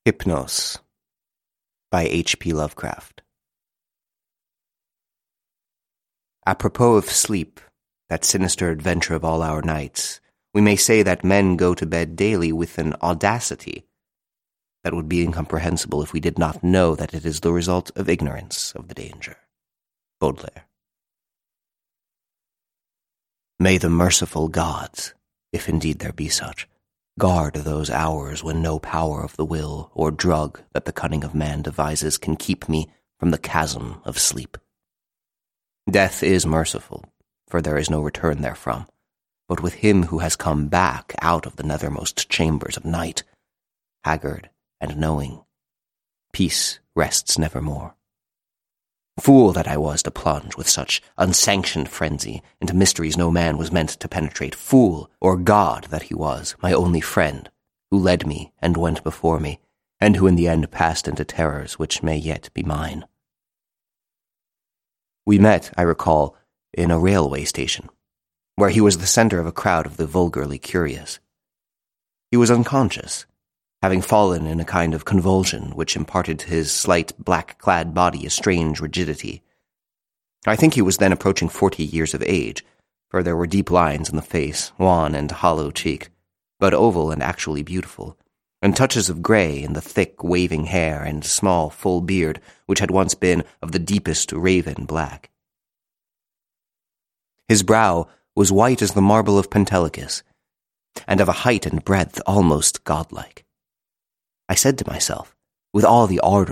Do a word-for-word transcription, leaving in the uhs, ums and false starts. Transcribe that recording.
Hypnos by H P Lovecraft. Apropos of sleep, that sinister adventure of all our nights, we may say that men go to bed daily with an audacity that would be incomprehensible if we did not know that it is the result of ignorance of the danger. Baudelaire. May the merciful gods, if indeed there be such, guard those hours when no power of the will or drug that the cunning of man devises can keep me from the chasm of sleep. Death is merciful, for there is no return therefrom, but with him who has come back out of the nethermost chambers of night, haggard and knowing, peace rests nevermore. Fool that I was to plunge with such unsanctioned frenzy into mysteries no man was meant to penetrate. Fool, or god that he was, my only friend, who led me and went before me, and who in the end passed into terrors which may yet be mine. We met, I recall, in a railway station, where he was the center of a crowd of the vulgarly curious. He was unconscious, having fallen in a kind of convulsion which imparted to his slight black-clad body a strange rigidity. I think he was then approaching forty years of age, for there were deep lines in the face, wan and hollow-cheeked, but oval and actually beautiful, and touches of gray in the thick, waving hair and small, full beard which had once been of the deepest raven black. His brow was white as the marble of Pentelicus, and of a height and breadth almost godlike. I said to myself, with all the ardor